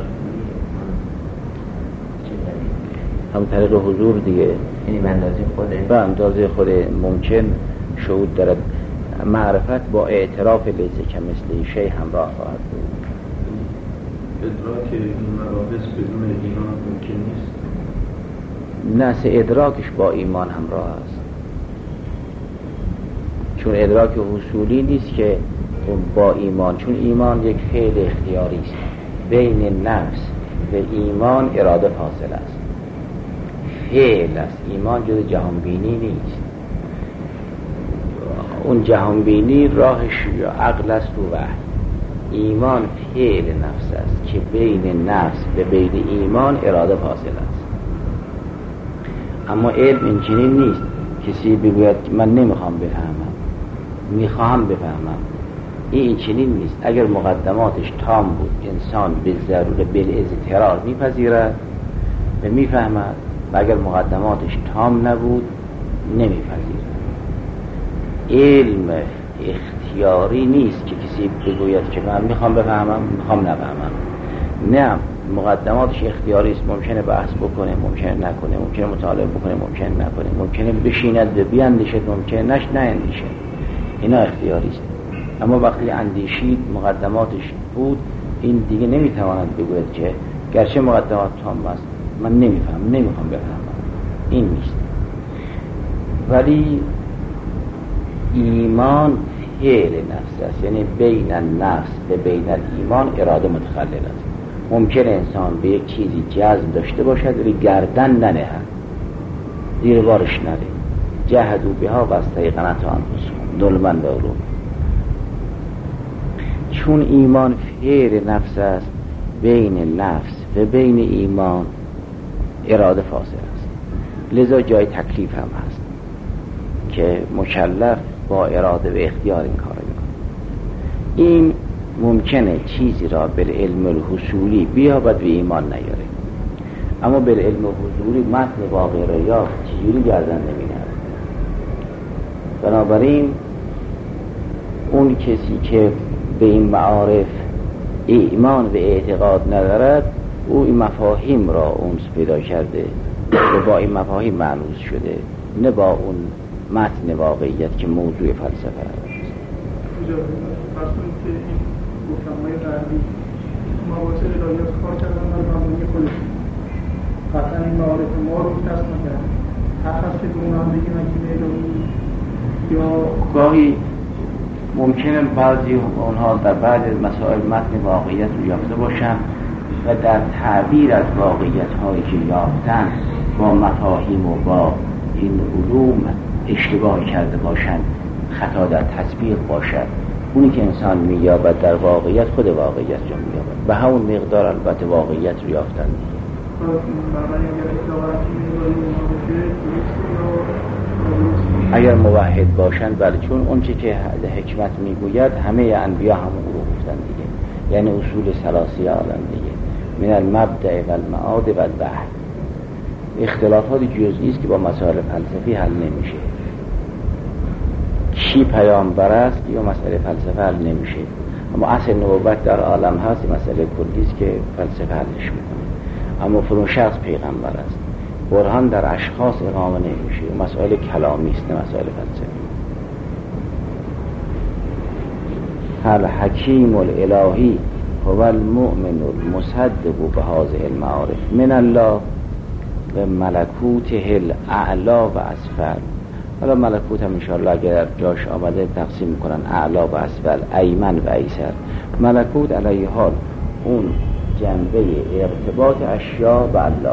هم طریق حضور دیگه، یعنی به اندازه خوده به اندازه خود ممکن شهود دارد. معرفت با اعتراف لیس کمثله شیء همراه خواهد بود. ادراک این مباحث بدون ایمان ممکن نیست. نس ادراکش با ایمان همراه است، چون ادراک حصولی نیست که با ایمان، چون ایمان یک فعل اختیاری است. بین نفس و ایمان اراده فاصله است، فعل است. ایمان جز جهانبینی نیست. اون جهانبینی راهش یا عقل است و وحی. ایمان فعل نفس است که بین نفس و بین ایمان اراده فاصله است. اما علم این چنین نیست کسی بگوید من نمیخوام بفهمم، میخوام بفهمم. این چنین نیست. اگر مقدماتش تام بود انسان به ضرور بالاضطرار میپذیرد و میفهمد، و اگر مقدماتش تام نبود نمیپذیرد. علم اختیاری نیست که کسی بگوید که من میخوام بفهمم میخوام نفهمم. نه، مقدماتش اختیاری است. ممکنه بحث بکنه، ممکنه نکنه، ممکنه مطالعه بکنه، ممکنه نکنه، ممکنه بشیند و بیاندیشد، ممکنه نش ناندیشد. اینا اختیاری است. اما وقتی اندیشید مقدماتش بود، این دیگه نمیتواند بگوید که گرچه مقدمات تام است من نمیفهم، نمیخوام بفهمم. این نیست. ولی ایمان فعل نفس است، یعنی بین النفس و بین ایمان اراده متخلل است. ممکن انسان به یک چیزی جذب داشته باشد ولی گردن ننهد، زیر بارش نره. جهدوا بها و استیقنتها انفسهم ظلما و علوا. چون ایمان فعل نفس است، بین نفس و بین ایمان اراده فاصله است. لذا جای تکلیف هم هست که مکلف با اراده و اختیار این کار میکنه. این ممکنه چیزی را بالعلم الحصولی بیابد و ایمان نیاره، اما بالعلم حضوری متن واقع را یا چجوری گردن نمی‌گیرد. بنابراین اون کسی که به این معارف ایمان و اعتقاد ندارد، او این مفاهیم را اونس پیدا کرده و با این مفاهیم معنوس شده، نه با اون متن واقعیت که موضوع فلسفه است. فرسون که این حکمای غربی مباحث الهیات کار کردن در مبانی خودشون، قطعا این معارف ما رو کسب نکردن. حق هست که به اون هم بگیم حکیم الهی یا گاهی ممکنه بعضی اونها در بعض از مسائل متن واقعیت رو یافته باشن و در تعبیر از واقعیت هایی که یافتن با مفاهیم و با این علوم اشتباه کرده باشند، خطا در تطبیق باشد. اونی که انسان مییابد در واقعیت خود واقعیت رو مییابد، به همون مقدار البته واقعیت رو یافتن دیگه. اگر موحد باشند بله، چون اون چی که حکمت میگوید همه انبیا همون رو گفتن دیگه، یعنی اصول ثلاثی عالم دیگه، من المبدأ و المعاد و البحث. اختلافات جزئی است که با مسائل فلسفی حل نمیشه. کی پیامبر است یا مسئله فلسفه حل نمیشه، اما اصل نبوت در عالم هست، مسئله کلی است که فلسفه حلش میکنه. اما فلان شخص پیغمبر است، برهان در اشخاص اقامه نمیشه، مسائل کلامی است نه مسائل فلسفی. هر حکیم الالهی هو المؤمن المصدق بهذه المعارف من الله و ملکوته الاعلا و اسفل. حالا ملکوت هم انشاءالله اگر جاش آمده تقسیم میکنن اعلا و اسفل، ایمن و ایسر. ملکوت علیه حال اون جنبه ارتباط اشیاء با الله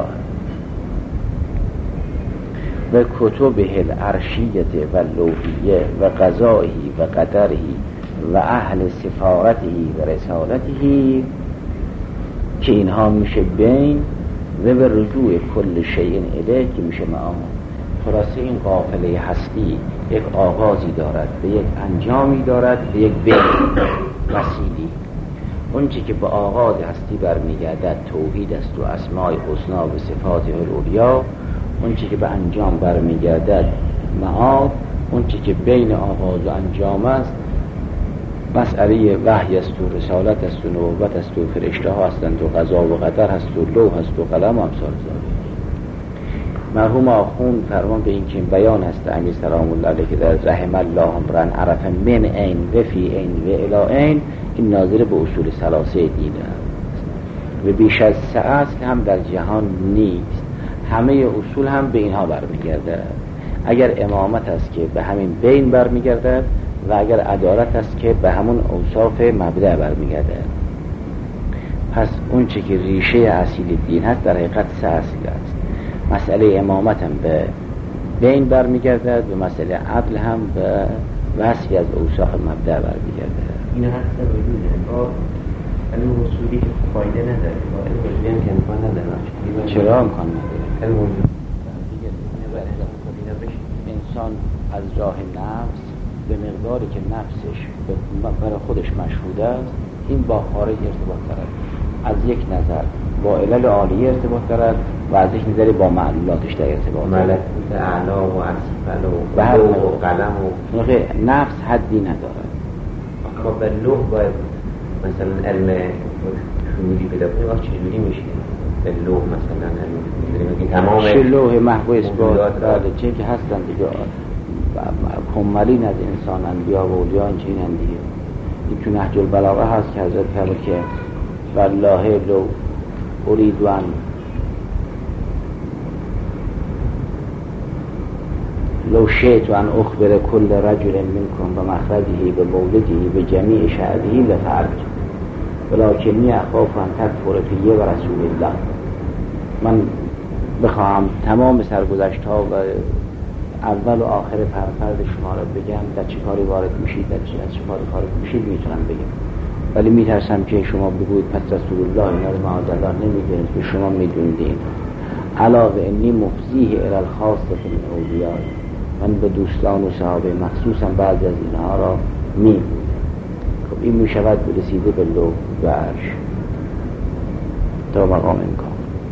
و کتبه العرشیه و لوحیه و قضائه و قدره و اهل سفارته و رسالته، که اینها میشه بین و به رجوع کل شیء الیه که میشه معامل. خلاصه این قافله هستی یک آغازی دارد، به یک انجامی دارد، به یک بین وسیلی. اون چی که به آغاز هستی برمیگردد توحید است و اسماء حسنا و صفات العلیا. اون چی که به انجام برمیگردد معاد. اون چی که بین آغاز و انجام است مسئله وحی است و رسالت است و نبوت است و فرشته ها هستند و قضا و قدر هست و لوح هست و قلم و امثال ذالک. مرحوم آخوند فرمان به این که بیان هست امیر سلام الله علیه که در رحم الله امرن عرف من عین و فی عین و الی عین، این ناظر به اصول ثلاثه دین است و بیش از سه اصل هم در جهان نیست. همه اصول هم به اینها برمیگرده. اگر امامت است که به همین بین برمیگرده و اگر عدالت است که به همون اوصاف مبدأ برمیگرده. پس اون چه که ریشه اصیل دین هست در حقیقت سه اصل است. مسئله امامت هم به بین برمیگردد و مسئله عدل هم به وصفی از اوصاف مبدأ برمیگرده. این هست وجوده با علم اصولی که فایده نداره، با علم اصولی هم که امکان نداره. چرا امکان نداره؟ علم اصولی انسان از راه نفس به مقداری که نفسش برای خودش مشهود است، این با خارج ارتباط دارد. از یک نظر با علل عالیه ارتباط دارد و از یک نظر با معلولاتش در ارتباط دارد. ملکوت اعلا و اسفل و و لوح و قلم و نفس حدی ندارد. آخه به لوح باید مثلا علم شمولی پیدا کنیم، وقت چجوری میشه؟ به لوح مثلا علم تمام چه لوح محو اثبات بله چه که هستن دیگه کمالین از انسان انبیا و اولیا این چین هم دیگه. این تو نهج البلاغه هست که حضرت فرمود که والله لو اريد ان لو شئت ان اخبر كل رجل منكم بمخرجه بمولده بجميع شعبه لفعلت ولكني اخاف ان تكفر فيه و رسول الله. من بخواهم تمام سرگذشت ها و اول و آخر فرفرد شما را بگم در چه کاری وارد میشید، در چه از چه کاری خارج میشید میتونم بگم، ولی میترسم که شما بگوید پس رسول الله اینا رو معاذالله نمیدونید که شما میدونید. علاوه انی مفضیه الی الخاص من اولیا، من به دوستان و صحابه مخصوصا بعضی از اینها را میگویم. خب این میشود رسیده به لوح و عرش تا مقام امکان.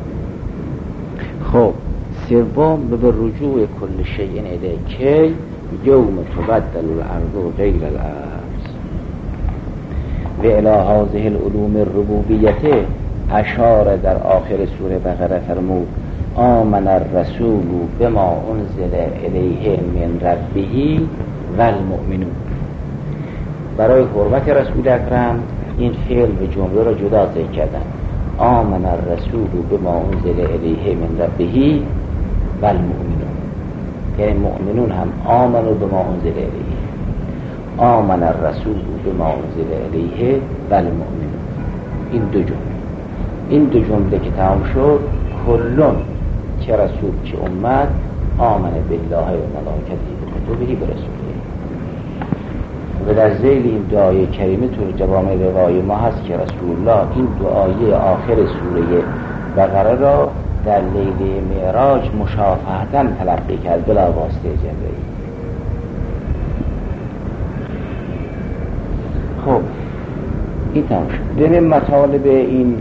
خب سوم به رجوع کل شیء الیه که یوم تبدل الارض غیر الارض و الی هذه العلوم الربوبیه اشاره در آخر سوره بقره فرمود آمن الرسول بما انزل الیه من ربه و المؤمنون. برای حرمت رسول اکرم این فعل و جمله را جدا ذکر کردن. آمن الرسول بما انزل الیه من ربه و المؤمنون، یعنی مؤمنون هم آمنوا بما انزل الیه. آمن الرسول بما انزل الیه و المؤمنون. این دو جمله این دو جمله که تمام شد، کلون چه رسول چه امت آمن بالله و ملائکته و کتبه و رسوله. و در ذیل این دعای کریمه تو جوامع روای ما هست که رسول الله این دعای آخر سوره بقره را در لیله معراج مشافهتاً تلقی کرد بلا واسطه جبرئیل. خب این تمام شد. ببین مطالب این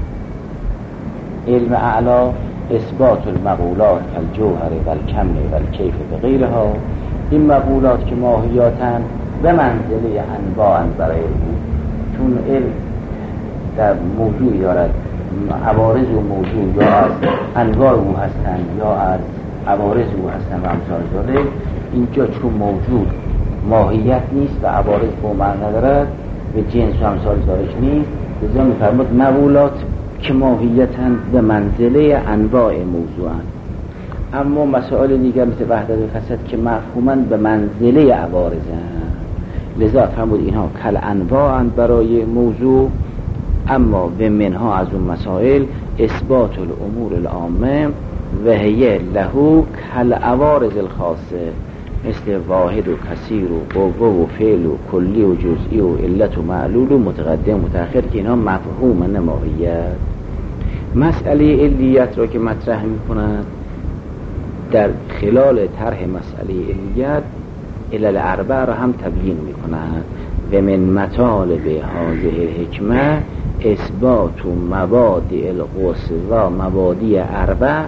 علم اعلا اثبات المقولات کالجوهر و الکم و الکیف و غیرها. این مقولات که ماهیاتن به منزله انواع برای او، چون علم در موضوع دارد عوارض و موضوع یا از انواع او هستند یا از عوارض او هستند و امثال ذالک. اینجا چون موجود ماهیت نیست و عوارض به معنی ندارد و جنس و امثال ذالک نیست، لذا می‌فرماد مقولات که ماهیتاً به منزله انواع موضوعاً. اما مسائل دیگر مثل وحدت و خصت که مفهوماً به منزله عوارضاً، لذا فرمود اینها کل انواعاً برای موضوع. اما و منها از اون مسائل اثبات الامور العامه و هی له کل عوارض الخاصه، مثل واحد و کثیر و قوه و فعل و کلی و جزئی و علت و معلول و متقدم و متأخر که اینها مفهوم نماهیت. مسئله علیت را که مطرح می کند در خلال طرح مسئله علیت علل اربع را هم تبیین می کند. و من مطالب هذه الحکمه اثبات مبادئ القوس و مبادی اربع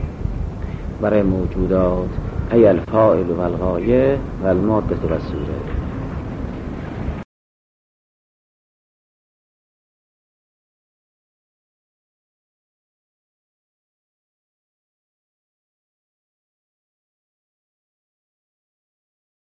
برای موجودات ای الفاعل و الغایه و الماده و الصوره.